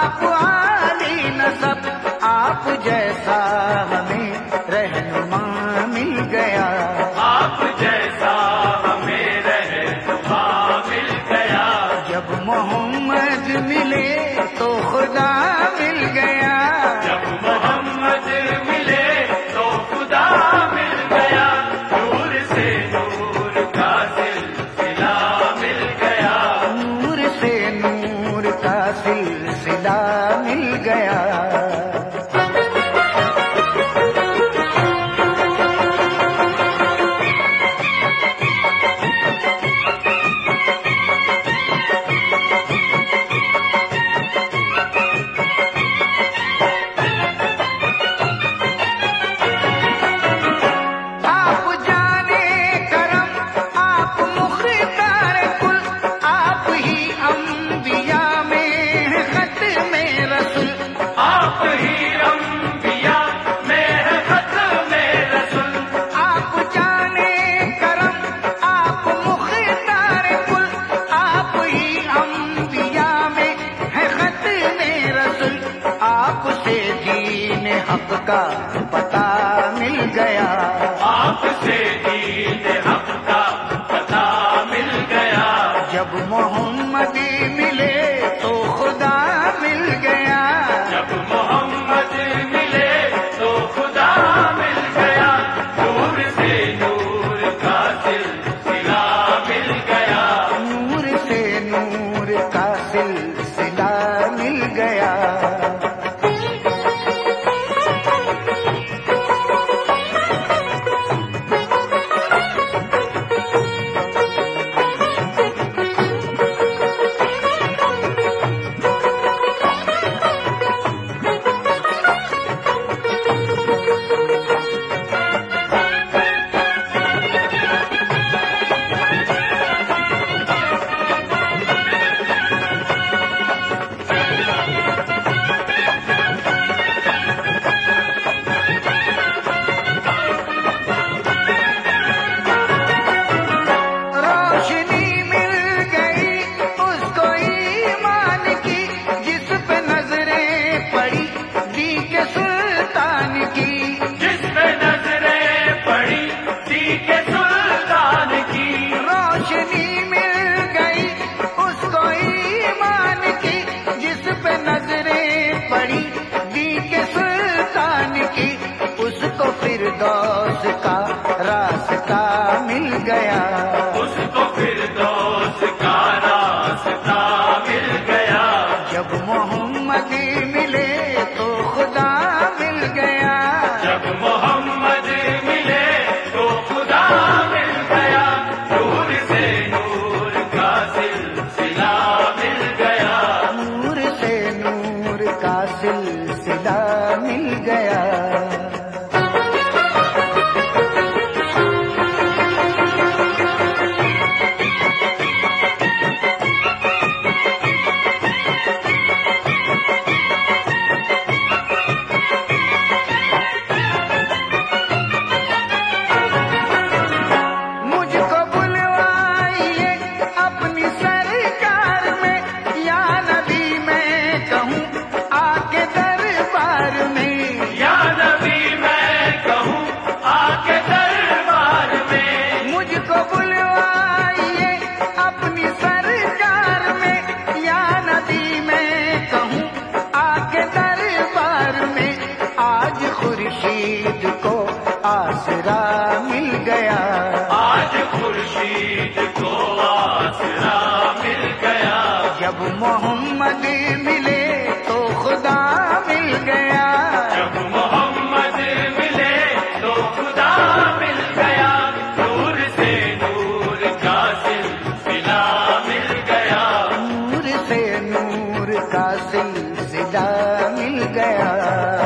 आप आली नसब, आप जैसा हमें रहनुमा मिल गया। आप जैसा हमें रहनुमा मिल गया। जब मोहम्मद मिले तो खुदा मिल गया। जब मोहम्मद मिले तो खुदा मिल गया। नूर से नूर का सिलसिला मिल गया। नूर से नूर का सिलसिला मिल गया। का पता मिल गया। आपसे दीन हक का पता मिल गया। जब मोहम्मद मिले तो खुदा मिल गया। जब मोहम्मद मिले तो खुदा मिल गया। नूर से नूर का सिलसिला मिल गया। नूर से नूर का सिलसिला मिल गया। फिरदौस का रास्ता मिल गया। उसको फिरदौस का रास्ता मिल गया। जब मोहम्मद मिले तो खुदा मिल गया। जब मोहम्मद मिले तो खुदा मिल गया। नूर से नूर का सिलसिला मिल गया। नूर से नूर का सिलसिला मिल गया। खुर्शीद को आसरा मिल गया। आज खुर्शीद को आसरा मिल गया। जब मोहम्मद मिले तो खुदा मिल गया। जब मोहम्मद मिले तो खुदा मिल गया। नूर से नूर का सिलसिला मिल गया। नूर से नूर का सिलसिला मिल गया।